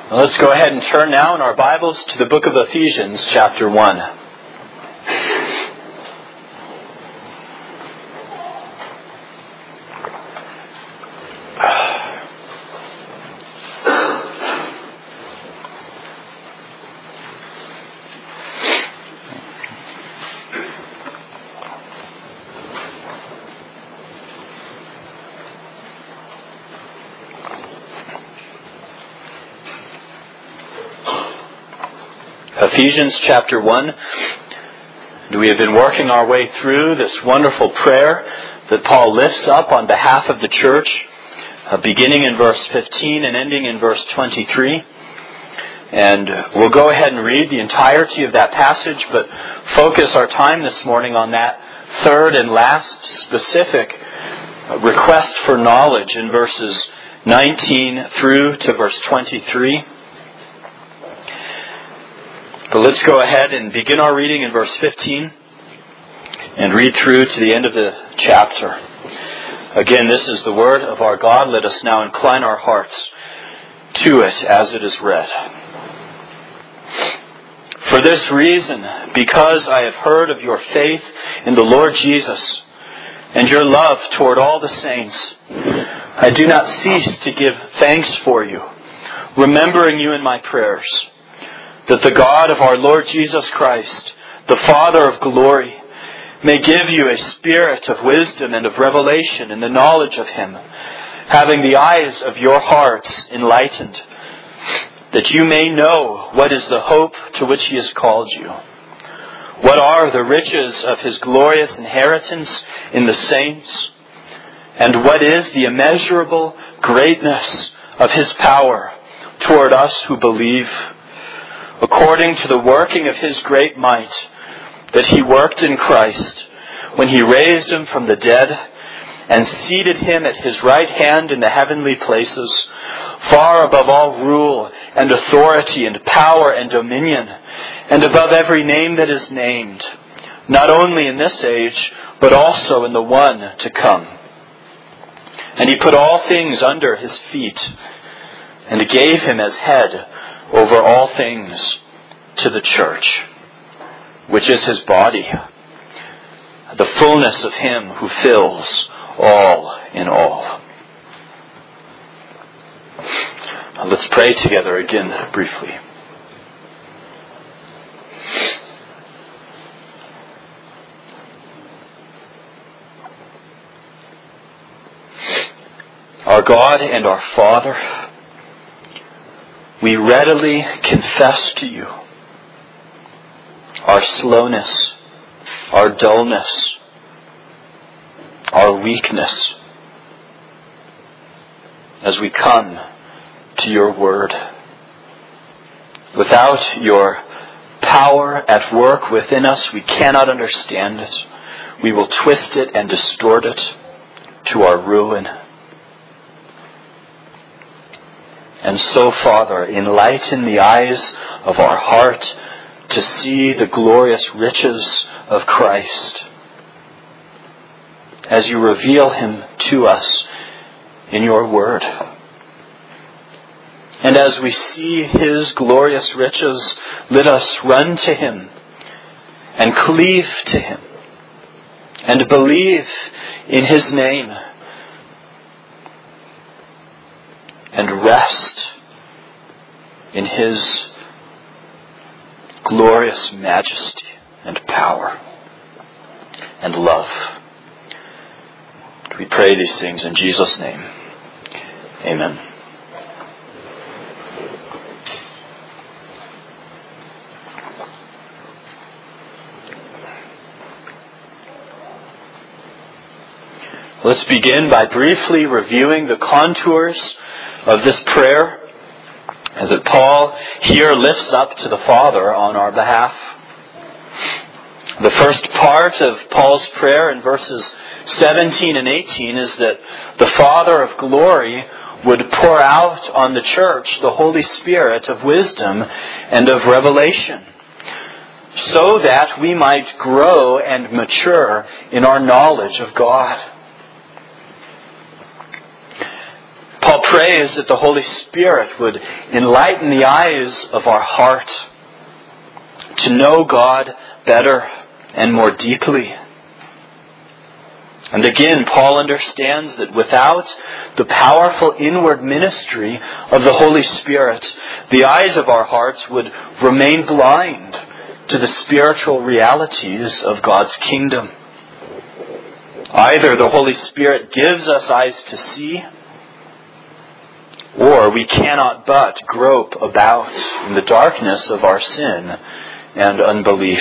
Well, let's go ahead and turn now in our Bibles to the book of Ephesians, chapter 1. Ephesians chapter 1. We have been working our way through this wonderful prayer that Paul lifts up on behalf of the church, beginning in verse 15 and ending in verse 23. And we'll go ahead and read the entirety of that passage, but focus our time this morning on that third and last specific request for knowledge in verses 19 through to verse 23. But let's go ahead and begin our reading in verse 15 and read through to the end of the chapter. Again, this is the word of our God. Let us now incline our hearts to it as it is read. For this reason, because I have heard of your faith in the Lord Jesus and your love toward all the saints, I do not cease to give thanks for you, remembering you in my prayers, that the God of our Lord Jesus Christ, the Father of glory, may give you a spirit of wisdom and of revelation in the knowledge of Him, having the eyes of your hearts enlightened, that you may know what is the hope to which He has called you, what are the riches of His glorious inheritance in the saints, and what is the immeasurable greatness of His power toward us who believe, according to the working of His great might, that He worked in Christ, when He raised Him from the dead, and seated Him at His right hand in the heavenly places, far above all rule and authority and power and dominion, and above every name that is named, not only in this age, but also in the one to come. And He put all things under His feet, and gave Him as head over all things to the church, which is His body, the fullness of Him who fills all in all. Now let's pray together again briefly. Our God and our Father, we readily confess to you our slowness, our dullness, our weakness as we come to your word. Without your power at work within us, we cannot understand it. We will twist it and distort it to our ruin. And so, Father, enlighten the eyes of our heart to see the glorious riches of Christ as you reveal Him to us in your word. And as we see His glorious riches, let us run to Him and cleave to Him and believe in His name and rest in His glorious majesty and power and love. We pray these things in Jesus' name. Amen. Let's begin by briefly reviewing the contours of this prayer that Paul here lifts up to the Father on our behalf. The first part of Paul's prayer in verses 17 and 18 is that the Father of glory would pour out on the church the Holy Spirit of wisdom and of revelation, so that we might grow and mature in our knowledge of God. Paul prays that the Holy Spirit would enlighten the eyes of our heart to know God better and more deeply. And again, Paul understands that without the powerful inward ministry of the Holy Spirit, the eyes of our hearts would remain blind to the spiritual realities of God's kingdom. Either the Holy Spirit gives us eyes to see, or we cannot but grope about in the darkness of our sin and unbelief.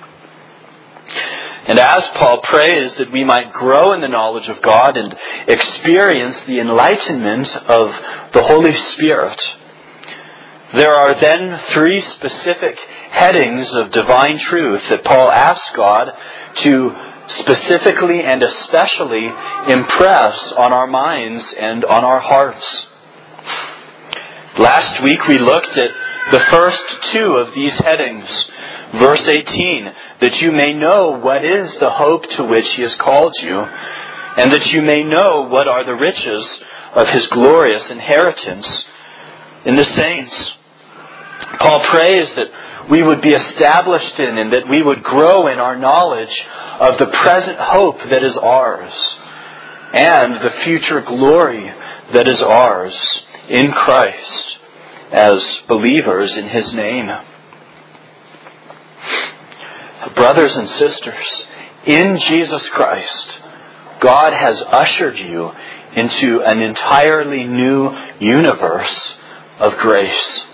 And as Paul prays that we might grow in the knowledge of God and experience the enlightenment of the Holy Spirit, there are then 3 specific headings of divine truth that Paul asks God to specifically and especially impress on our minds and on our hearts. Last week we looked at the first 2 of these headings. Verse 18, that you may know what is the hope to which He has called you, and that you may know what are the riches of His glorious inheritance in the saints. Paul prays that we would be established in and that we would grow in our knowledge of the present hope that is ours and the future glory that is ours in Christ as believers in His name. Brothers and sisters, in Jesus Christ, God has ushered you into an entirely new universe of grace.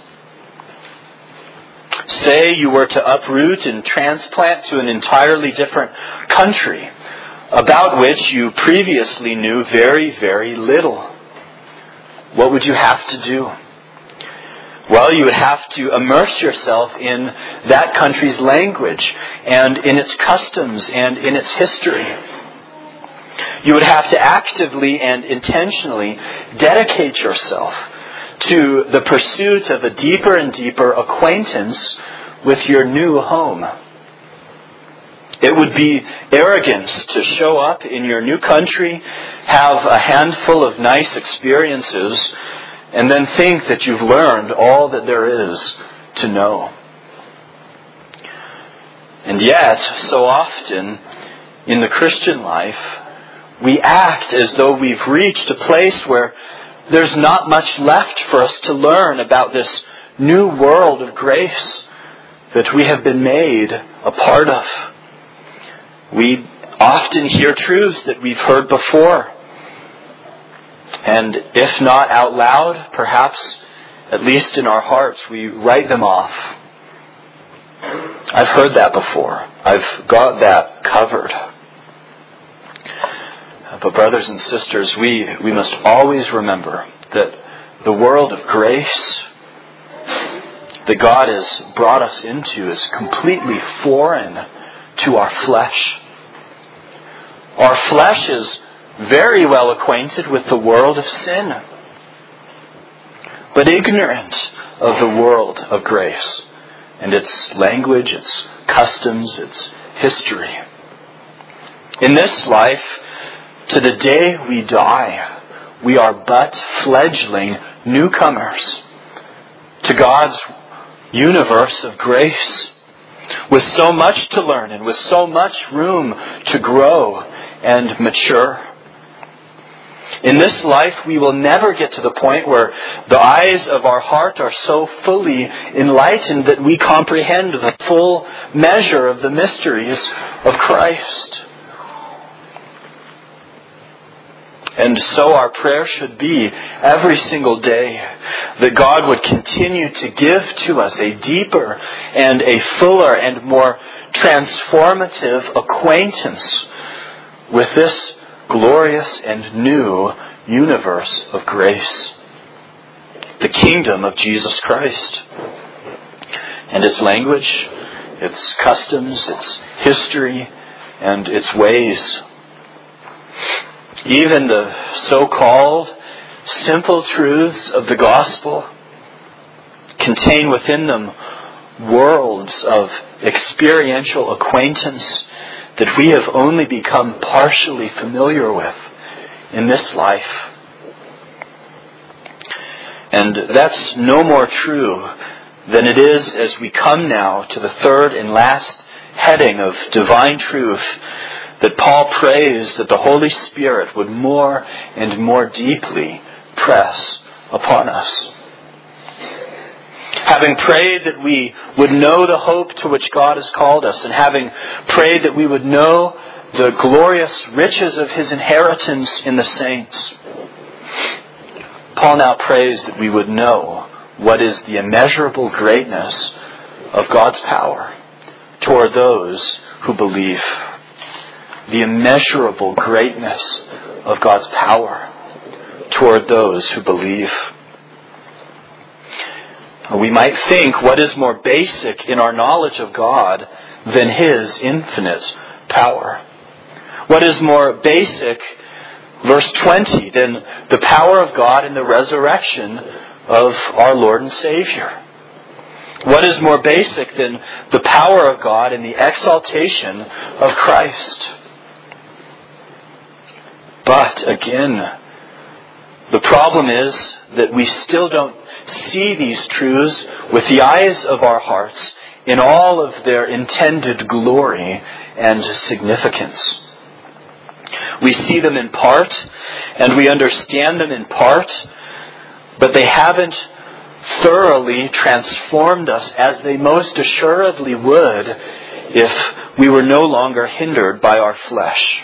Say you were to uproot and transplant to an entirely different country about which you previously knew very, very little. What would you have to do? Well, you would have to immerse yourself in that country's language and in its customs and in its history. You would have to actively and intentionally dedicate yourself to the pursuit of a deeper and deeper acquaintance with your new home. It would be arrogance to show up in your new country, have a handful of nice experiences, and then think that you've learned all that there is to know. And yet, so often in the Christian life, we act as though we've reached a place where there's not much left for us to learn about this new world of grace that we have been made a part of. We often hear truths that we've heard before. And if not out loud, perhaps at least in our hearts, we write them off. I've heard that before. I've got that covered. But brothers and sisters, we must always remember that the world of grace that God has brought us into is completely foreign to our flesh. Our flesh is very well acquainted with the world of sin, but ignorant of the world of grace and its language, its customs, its history. In this life, to the day we die, we are but fledgling newcomers to God's universe of grace, with so much to learn and with so much room to grow and mature. In this life, we will never get to the point where the eyes of our heart are so fully enlightened that we comprehend the full measure of the mysteries of Christ. And so our prayer should be every single day that God would continue to give to us a deeper and a fuller and more transformative acquaintance with this glorious and new universe of grace, the kingdom of Jesus Christ, and its language, its customs, its history, and its ways. Even the so-called simple truths of the gospel contain within them worlds of experiential acquaintance that we have only become partially familiar with in this life. And that's no more true than it is as we come now to the third and last heading of divine truth, that Paul prays that the Holy Spirit would more and more deeply press upon us. Having prayed that we would know the hope to which God has called us, and having prayed that we would know the glorious riches of His inheritance in the saints, Paul now prays that we would know what is the immeasurable greatness of God's power toward those who believe. The immeasurable greatness of God's power toward those who believe. We might think, what is more basic in our knowledge of God than His infinite power? What is more basic, verse 20, than the power of God in the resurrection of our Lord and Savior? What is more basic than the power of God in the exaltation of Christ? But again, the problem is that we still don't see these truths with the eyes of our hearts in all of their intended glory and significance. We see them in part, and we understand them in part, but they haven't thoroughly transformed us as they most assuredly would if we were no longer hindered by our flesh.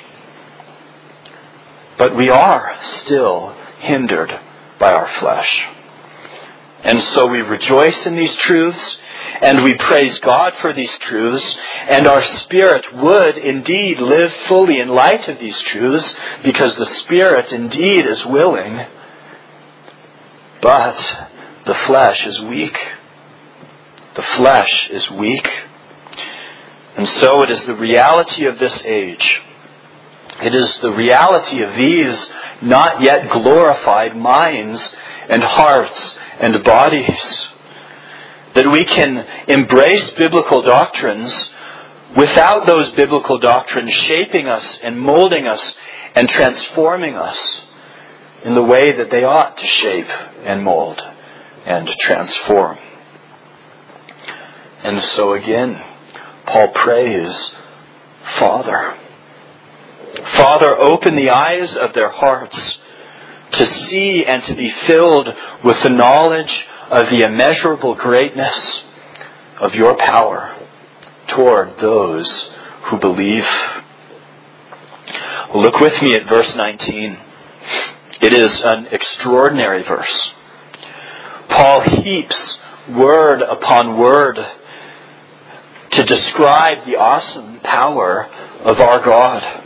But we are still hindered by our flesh. And so we rejoice in these truths, and we praise God for these truths, and our spirit would indeed live fully in light of these truths, because the spirit indeed is willing, but the flesh is weak. The flesh is weak. And so it is the reality of this age. It is the reality of these not yet glorified minds and hearts and bodies that we can embrace biblical doctrines without those biblical doctrines shaping us and molding us and transforming us in the way that they ought to shape and mold and transform. And so again, Paul prays, Father, open the eyes of their hearts to see and to be filled with the knowledge of the immeasurable greatness of your power toward those who believe. Look with me at verse 19. It is an extraordinary verse. Paul heaps word upon word to describe the awesome power of our God.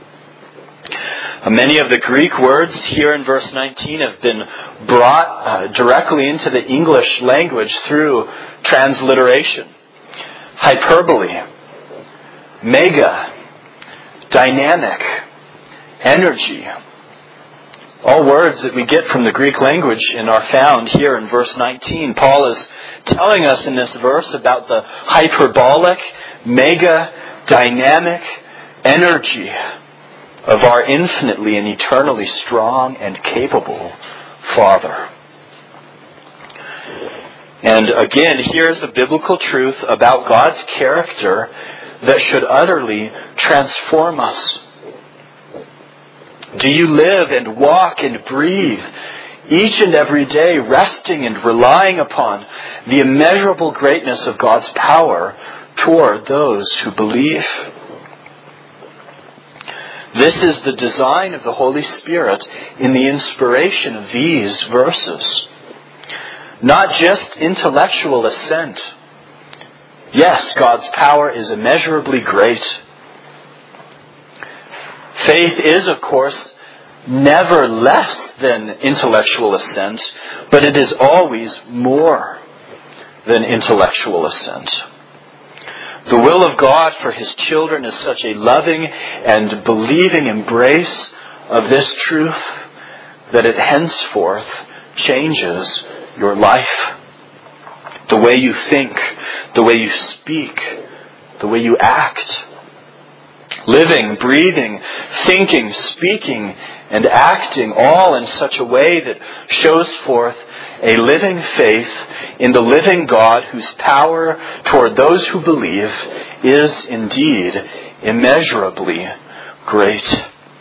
Many of the Greek words here in verse 19 have been brought directly into the English language through transliteration. Hyperbole, mega, dynamic, energy. All words that we get from the Greek language and are found here in verse 19. Paul is telling us in this verse about the hyperbolic, mega, dynamic energy of our infinitely and eternally strong and capable Father. And again, here's a biblical truth about God's character that should utterly transform us. Do you live and walk and breathe each and every day resting and relying upon the immeasurable greatness of God's power toward those who believe? This is the design of the Holy Spirit in the inspiration of these verses. Not just intellectual assent. Yes, God's power is immeasurably great. Faith is, of course, never less than intellectual assent, but it is always more than intellectual assent. The will of God for His children is such a loving and believing embrace of this truth that it henceforth changes your life. The way you think, the way you speak, the way you act. living, breathing, thinking, speaking, and acting, all in such a way that shows forth a living faith in the living God, whose power toward those who believe is indeed immeasurably great.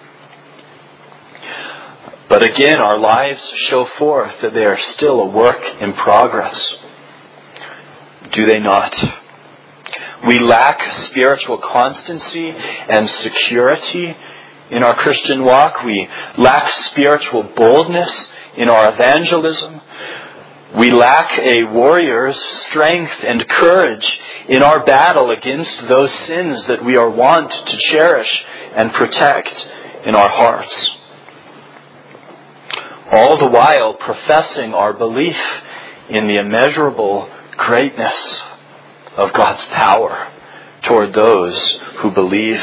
But again, our lives show forth that they are still a work in progress. Do they not? We lack spiritual constancy and security in our Christian walk. We lack spiritual boldness in our evangelism. We lack a warrior's strength and courage in our battle against those sins that we are wont to cherish and protect in our hearts. All the while professing our belief in the immeasurable greatness of God's power toward those who believe.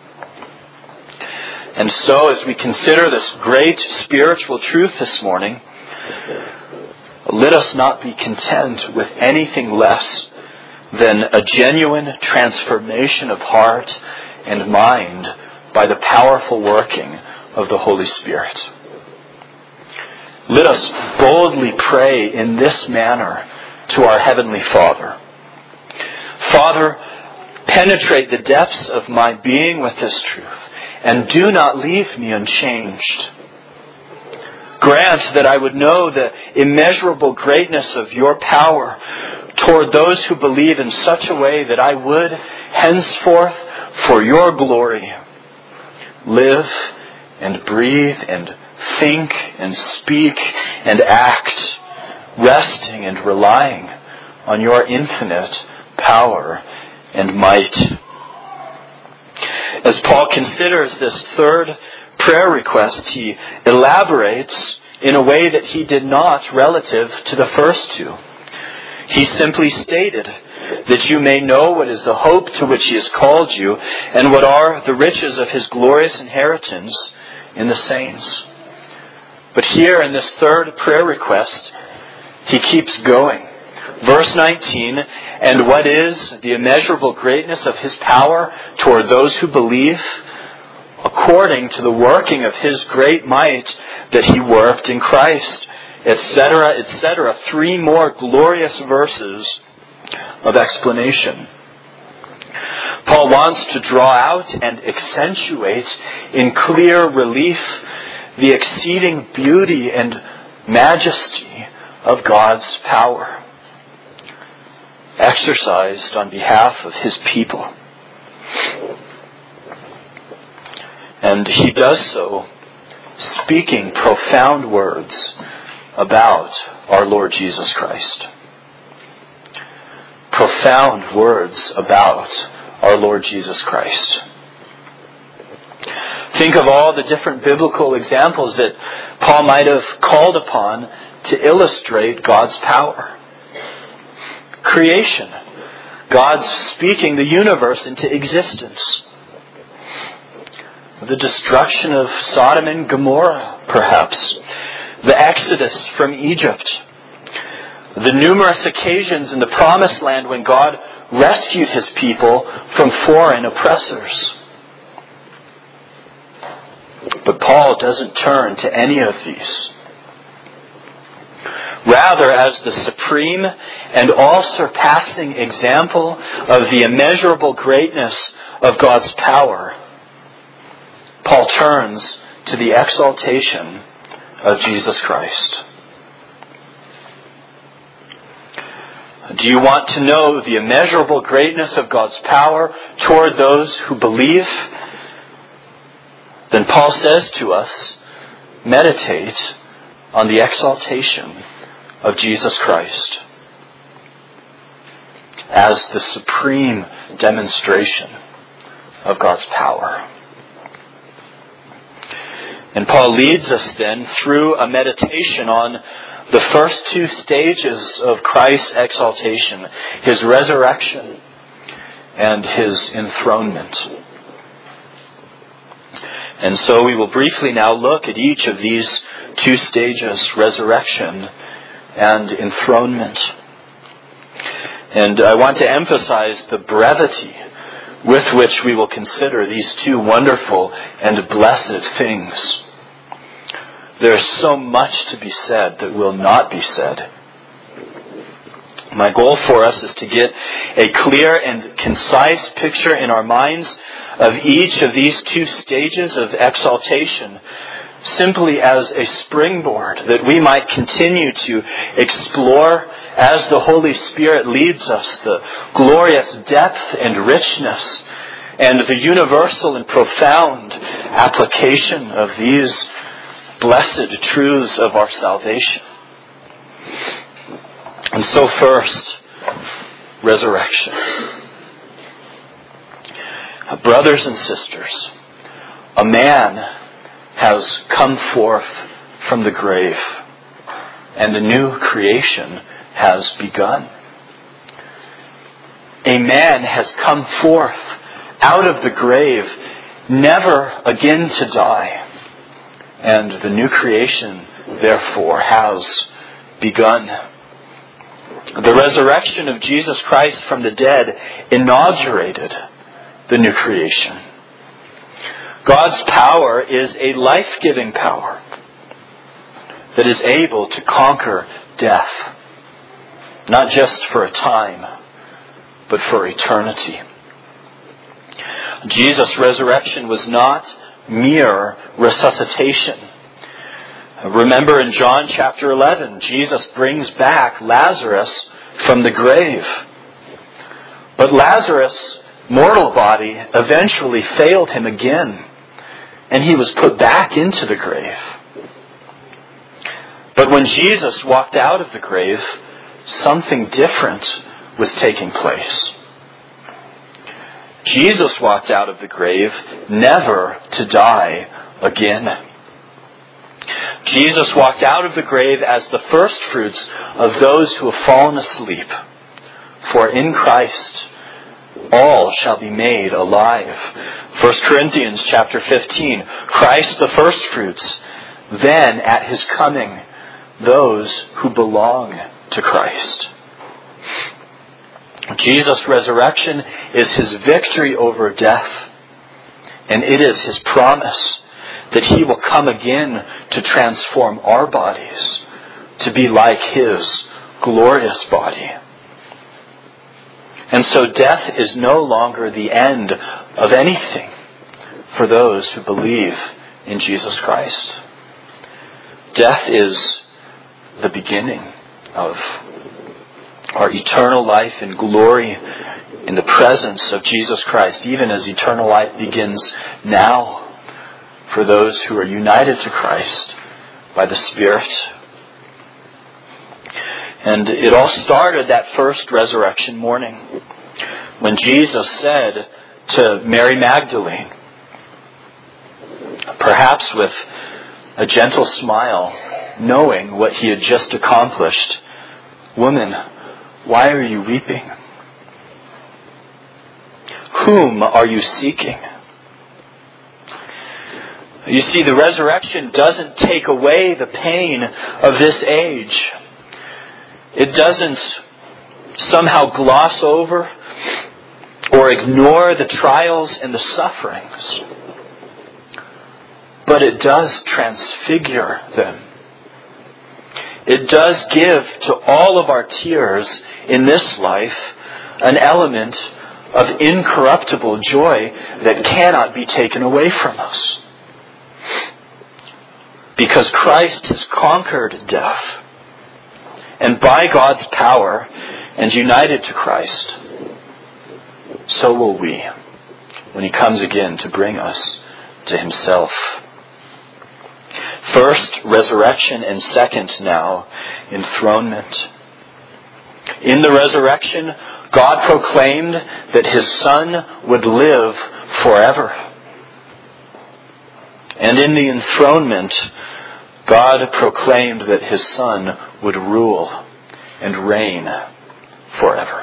And so, as we consider this great spiritual truth this morning, let us not be content with anything less than a genuine transformation of heart and mind by the powerful working of the Holy Spirit. Let us boldly pray in this manner to our Heavenly Father. Father, penetrate the depths of my being with this truth, and do not leave me unchanged. Grant that I would know the immeasurable greatness of your power toward those who believe in such a way that I would, henceforth, for your glory, live and breathe and think and speak and act, resting and relying on your infinite power and might. As Paul considers this third prayer request, he elaborates in a way that he did not relative to the first two. He simply stated that you may know what is the hope to which he has called you, and what are the riches of his glorious inheritance in the saints. But here in this third prayer request, he keeps going. Verse 19, and what is the immeasurable greatness of his power toward those who believe, according to the working of his great might that he worked in Christ, etc., etc. 3 more glorious verses of explanation. Paul wants to draw out and accentuate in clear relief the exceeding beauty and majesty of God's power, exercised on behalf of his people. And he does so speaking profound words about our Lord Jesus Christ. Profound words about our Lord Jesus Christ. Think of all the different biblical examples that Paul might have called upon to illustrate God's power. Creation. God speaking the universe into existence. The destruction of Sodom and Gomorrah, perhaps. The Exodus from Egypt. The numerous occasions in the Promised Land when God rescued his people from foreign oppressors. But Paul doesn't turn to any of these. Rather, as the supreme and all-surpassing example of the immeasurable greatness of God's power, Paul turns to the exaltation of Jesus Christ. Do you want to know the immeasurable greatness of God's power toward those who believe? Then Paul says to us, meditate on the exaltation of Jesus Christ as the supreme demonstration of God's power. And Paul leads us then through a meditation on the first 2 stages of Christ's exaltation, his resurrection and his enthronement. And so we will briefly now look at each of these 2 stages, resurrection and enthronement. And I want to emphasize the brevity with which we will consider these two wonderful and blessed things. There is so much to be said that will not be said. My goal for us is to get a clear and concise picture in our minds of each of these two stages of exaltation, simply as a springboard that we might continue to explore as the Holy Spirit leads us the glorious depth and richness and the universal and profound application of these blessed truths of our salvation. And so first, resurrection. Brothers and sisters, a man has come forth from the grave, and a new creation has begun. A man has come forth out of the grave, never again to die, and the new creation, therefore, has begun. The resurrection of Jesus Christ from the dead inaugurated the new creation. God's power is a life-giving power that is able to conquer death, not just for a time, but for eternity. Jesus' resurrection was not mere resuscitation. Remember in John chapter 11, Jesus brings back Lazarus from the grave. But Lazarus' mortal body eventually failed him again, and he was put back into the grave. But when Jesus walked out of the grave, something different was taking place. Jesus walked out of the grave never to die again. Jesus walked out of the grave as the first fruits of those who have fallen asleep. For in Christ all shall be made alive. 1 Corinthians chapter 15, Christ the first fruits, then at his coming, those who belong to Christ. Jesus' resurrection is his victory over death, and it is his promise that he will come again to transform our bodies to be like his glorious body. And so death is no longer the end of anything for those who believe in Jesus Christ. Death is the beginning of our eternal life in glory in the presence of Jesus Christ, even as eternal life begins now for those who are united to Christ by the Spirit. And it all started that first resurrection morning when Jesus said to Mary Magdalene, perhaps with a gentle smile, knowing what he had just accomplished, "Woman, why are you weeping? Whom are you seeking?" You see, the resurrection doesn't take away the pain of this age. It doesn't somehow gloss over or ignore the trials and the sufferings. But it does transfigure them. It does give to all of our tears in this life an element of incorruptible joy that cannot be taken away from us. Because Christ has conquered death. And by God's power and united to Christ, so will we when he comes again to bring us to himself. First, resurrection, and second now, enthronement. In the resurrection, God proclaimed that his Son would live forever. And in the enthronement, God proclaimed that his Son would rule and reign forever.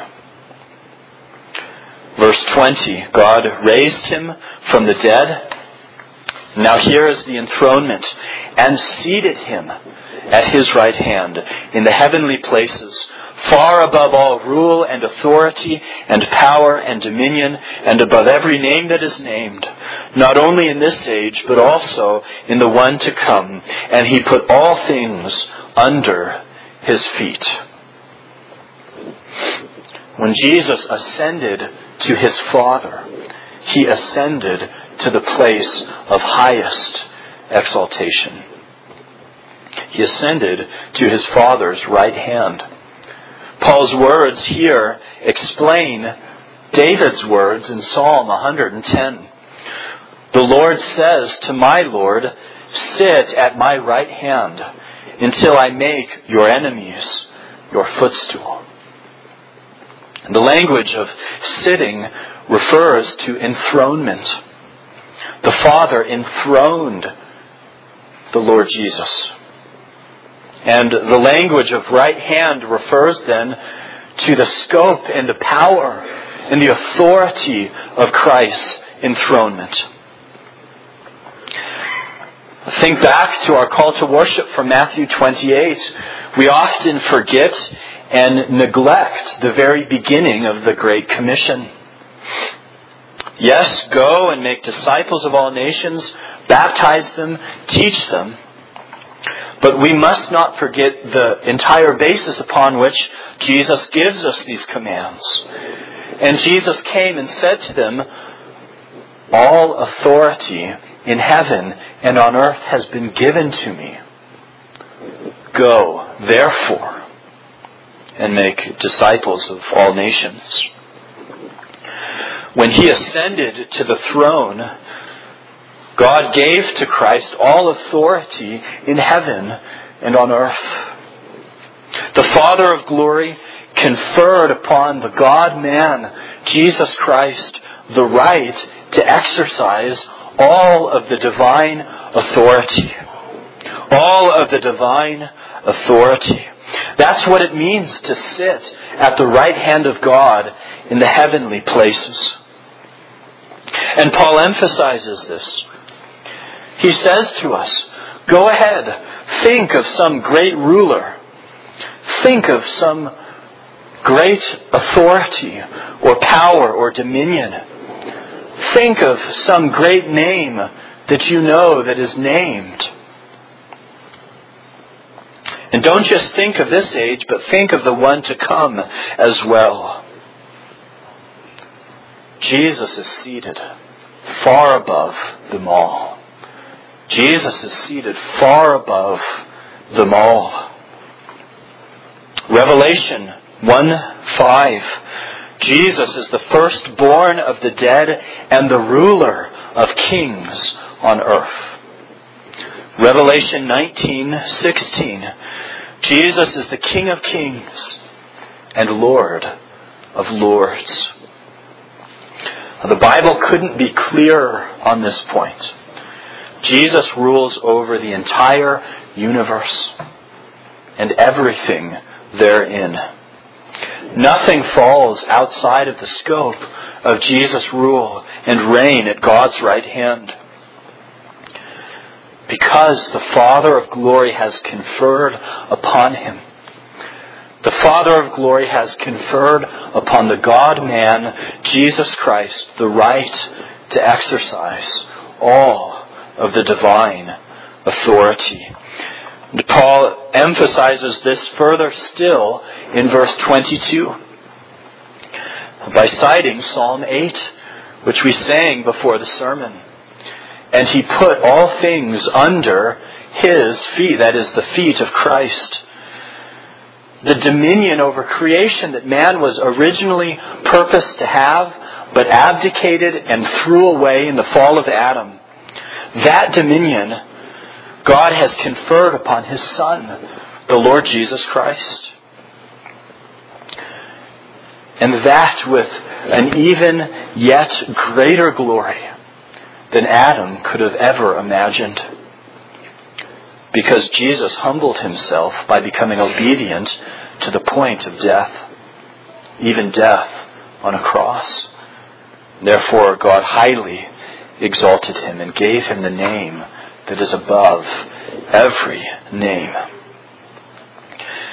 Verse 20, God raised him from the dead. Now here is the enthronement, and seated him at his right hand in the heavenly places, far above all rule and authority and power and dominion, and above every name that is named, not only in this age, but also in the one to come. And he put all things under his feet. When Jesus ascended to his Father, he ascended to the place of highest exaltation. He ascended to his Father's right hand. Paul's words here explain David's words in Psalm 110. The Lord says to my Lord, "Sit at my right hand until I make your enemies your footstool." And the language of sitting refers to enthronement. The Father enthroned the Lord Jesus. And the language of right hand refers then to the scope and the power and the authority of Christ's enthronement. Think back to our call to worship from Matthew 28. We often forget and neglect the very beginning of the Great Commission. Yes, go and make disciples of all nations, baptize them, teach them. But we must not forget the entire basis upon which Jesus gives us these commands. And Jesus came and said to them, "All authority in heaven and on earth has been given to me. Go, therefore, and make disciples of all nations." When he ascended to the throne, God gave to Christ all authority in heaven and on earth. The Father of glory conferred upon the God-man, Jesus Christ, the right to exercise all of the divine authority. All of the divine authority. That's what it means to sit at the right hand of God in the heavenly places. And Paul emphasizes this. He says to us, go ahead, think of some great ruler. Think of some great authority or power or dominion. Think of some great name that you know that is named. And don't just think of this age, but think of the one to come as well. Jesus is seated far above them all. Jesus is seated far above them all. Revelation 1:5. Jesus is the firstborn of the dead and the ruler of kings on earth. Revelation 19:16. Jesus is the King of kings and Lord of lords. Now, the Bible couldn't be clearer on this point. Jesus rules over the entire universe and everything therein. Nothing falls outside of the scope of Jesus' rule and reign at God's right hand. Because the Father of glory has conferred upon him. The Father of glory has conferred upon the God-man, Jesus Christ, the right to exercise all of the divine authority. And Paul emphasizes this further still in verse 22 by citing Psalm 8, which we sang before the sermon. And he put all things under his feet, that is, the feet of Christ. The dominion over creation that man was originally purposed to have, but abdicated and threw away in the fall of Adam. That dominion God has conferred upon his Son, the Lord Jesus Christ. And that with an even yet greater glory than Adam could have ever imagined. Because Jesus humbled himself by becoming obedient to the point of death, even death on a cross. Therefore, God highly exalted him and gave him the name that is above every name.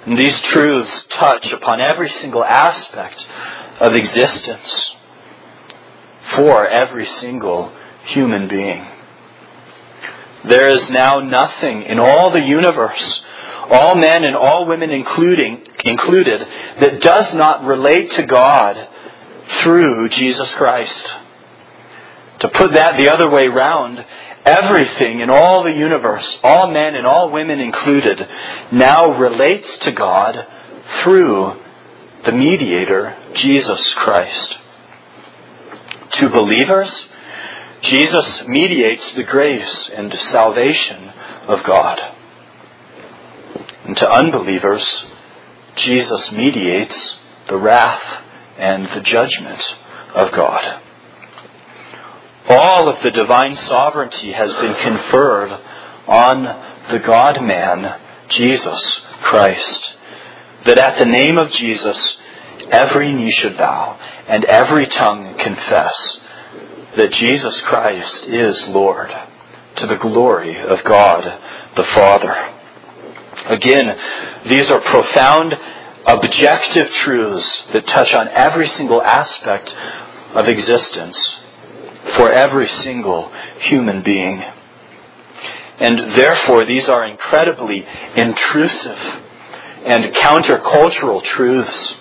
And these truths touch upon every single aspect of existence for every single human being. There is now nothing in all the universe, all men and all women included, that does not relate to God through Jesus Christ. To put that the other way round, everything in all the universe, all men and all women included, now relates to God through the mediator, Jesus Christ. To believers, Jesus mediates the grace and salvation of God. And to unbelievers, Jesus mediates the wrath and the judgment of God. All of the divine sovereignty has been conferred on the God-man, Jesus Christ, that at the name of Jesus, every knee should bow and every tongue confess that Jesus Christ is Lord, to the glory of God the Father. Again, these are profound, objective truths that touch on every single aspect of existence for every single human being. And therefore, these are incredibly intrusive and countercultural truths.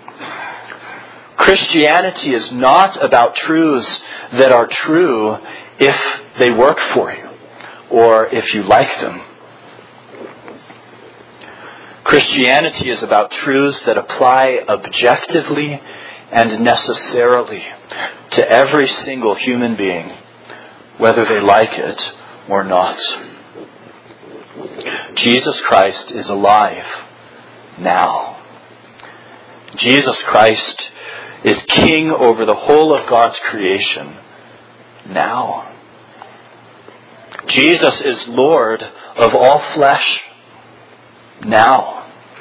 Christianity is not about truths that are true if they work for you or if you like them. Christianity is about truths that apply objectively and necessarily to every single human being, whether they like it or not. Jesus Christ is alive now. Jesus Christ is king over the whole of God's creation now. Jesus is Lord of all flesh now.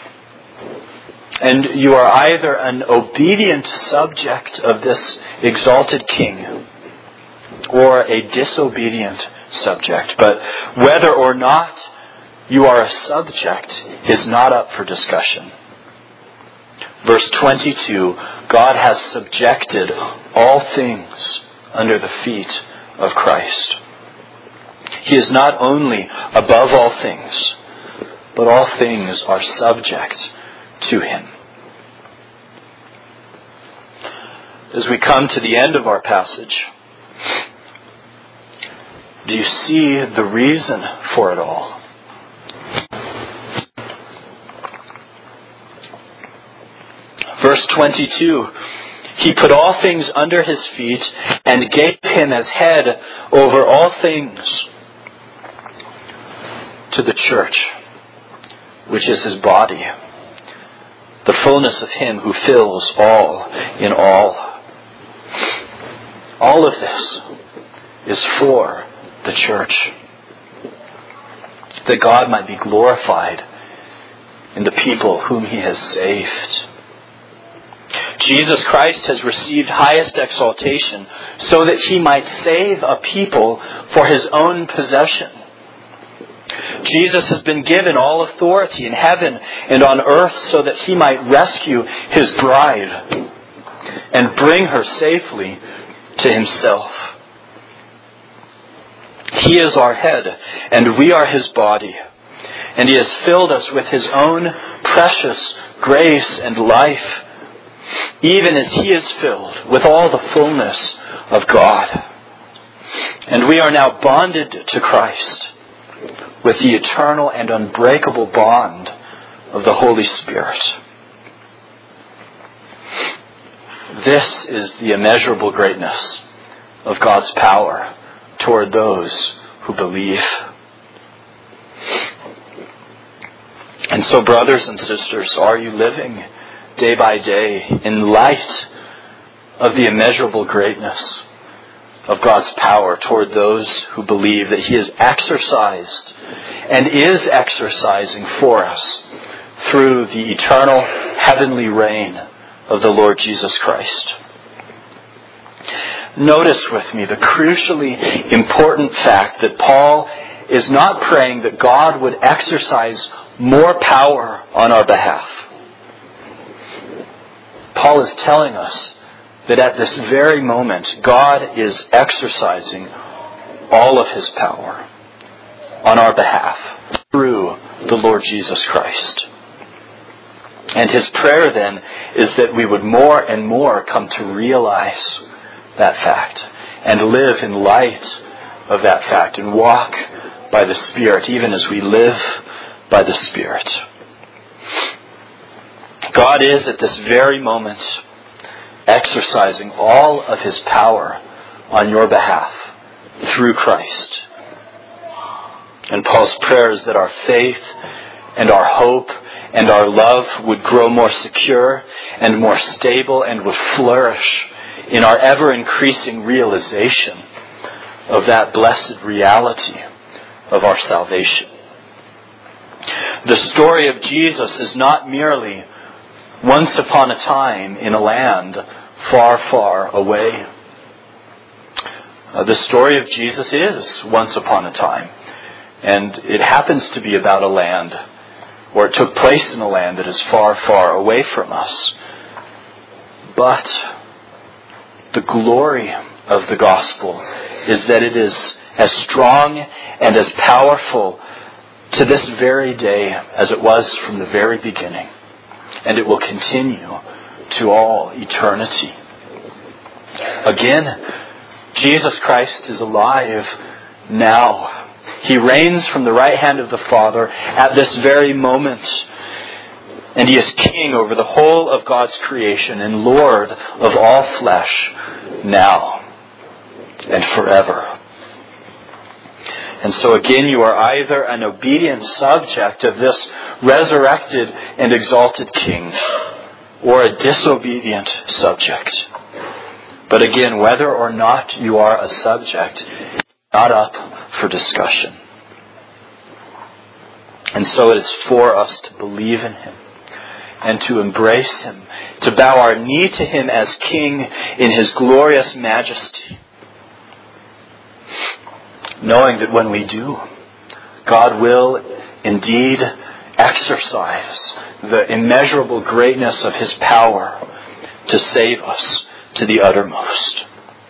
And you are either an obedient subject of this exalted king or a disobedient subject. But whether or not you are a subject is not up for discussion. Verse 22, God has subjected all things under the feet of Christ. He is not only above all things, but all things are subject to Him. As we come to the end of our passage, do you see the reason for it all? Verse 22, He put all things under His feet and gave Him as head over all things to the church, which is His body, the fullness of Him who fills all in all. All of this is for the church, that God might be glorified in the people whom He has saved. Jesus Christ has received highest exaltation so that He might save a people for His own possession. Jesus has been given all authority in heaven and on earth so that He might rescue His bride and bring her safely to Himself. He is our head and we are His body, and He has filled us with His own precious grace and life, even as He is filled with all the fullness of God. And we are now bonded to Christ with the eternal and unbreakable bond of the Holy Spirit. This is the immeasurable greatness of God's power toward those who believe. And so, brothers and sisters, are you living day by day in light of the immeasurable greatness of God's power toward those who believe that He has exercised and is exercising for us through the eternal heavenly reign of the Lord Jesus Christ? Notice with me the crucially important fact that Paul is not praying that God would exercise more power on our behalf. Paul is telling us that at this very moment, God is exercising all of His power on our behalf through the Lord Jesus Christ. And His prayer then is that we would more and more come to realize that fact and live in light of that fact and walk by the Spirit, even as we live by the Spirit. God is at this very moment exercising all of His power on your behalf through Christ. And Paul's prayer is that our faith and our hope and our love would grow more secure and more stable and would flourish in our ever-increasing realization of that blessed reality of our salvation. The story of Jesus is not merely once upon a time in a land far, far away. The story of Jesus is once upon a time, and it happens to be about a land, or it took place in a land that is far, far away from us. But the glory of the gospel is that it is as strong and as powerful to this very day as it was from the very beginning. And it will continue to all eternity. Again, Jesus Christ is alive now. He reigns from the right hand of the Father at this very moment. And He is King over the whole of God's creation and Lord of all flesh now and forever. And so again, you are either an obedient subject of this resurrected and exalted King, or a disobedient subject. But again, whether or not you are a subject is not up for discussion. And so it is for us to believe in Him and to embrace Him, to bow our knee to Him as King in His glorious majesty, knowing that when we do, God will indeed exercise the immeasurable greatness of His power to save us to the uttermost.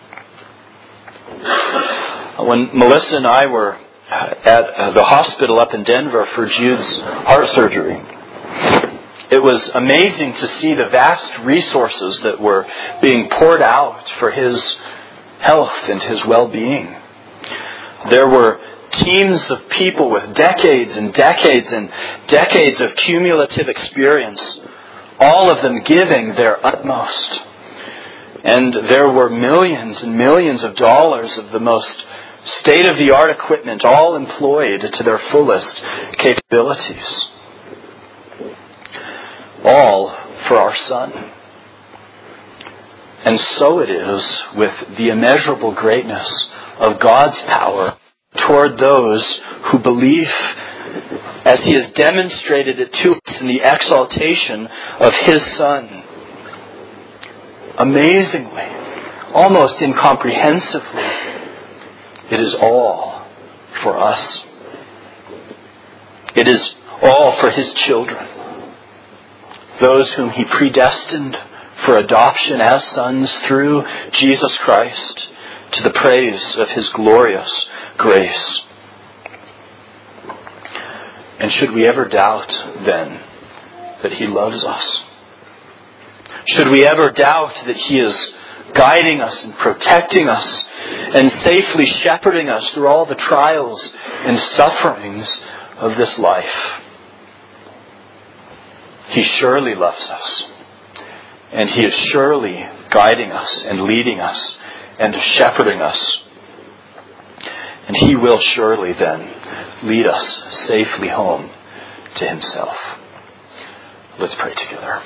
When Melissa and I were at the hospital up in Denver for Jude's heart surgery, it was amazing to see the vast resources that were being poured out for his health and his well-being. There were teams of people with decades and decades and decades of cumulative experience, all of them giving their utmost. And there were millions and millions of dollars of the most state-of-the-art equipment, all employed to their fullest capabilities. All for our Son. And so it is with the immeasurable greatness of God's power toward those who believe, as He has demonstrated it to us in the exaltation of His Son. Amazingly, almost incomprehensibly, it is all for us. It is all for His children, those whom He predestined for adoption as sons through Jesus Christ, to the praise of His glorious grace. And should we ever doubt, then, that He loves us? Should we ever doubt that He is guiding us and protecting us and safely shepherding us through all the trials and sufferings of this life? He surely loves us. And He is surely guiding us and leading us and shepherding us. And He will surely then lead us safely home to Himself. Let's pray together.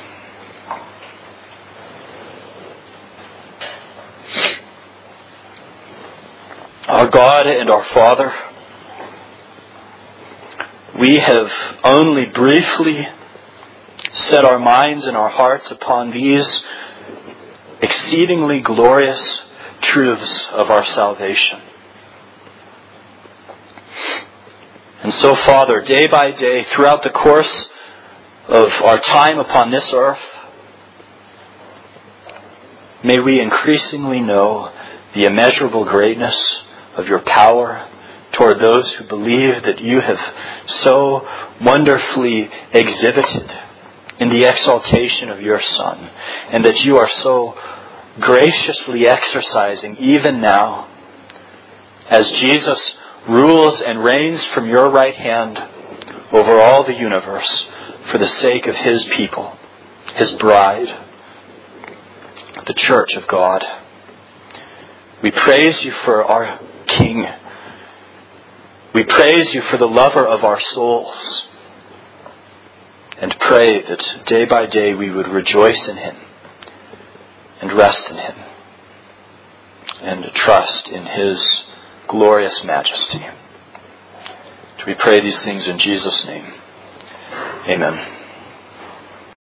Our God and our Father, we have only briefly set our minds and our hearts upon these exceedingly glorious truths of our salvation. And so, Father, day by day, throughout the course of our time upon this earth, may we increasingly know the immeasurable greatness of your power toward those who believe that you have so wonderfully exhibited in the exaltation of your Son, and that you are so graciously exercising even now as Jesus rules and reigns from your right hand over all the universe for the sake of his people, his bride, the church of God. We praise you for our King. We praise you for the lover of our souls, and pray that day by day we would rejoice in him and rest in him and trust in his glorious majesty. We pray these things in Jesus' name. Amen.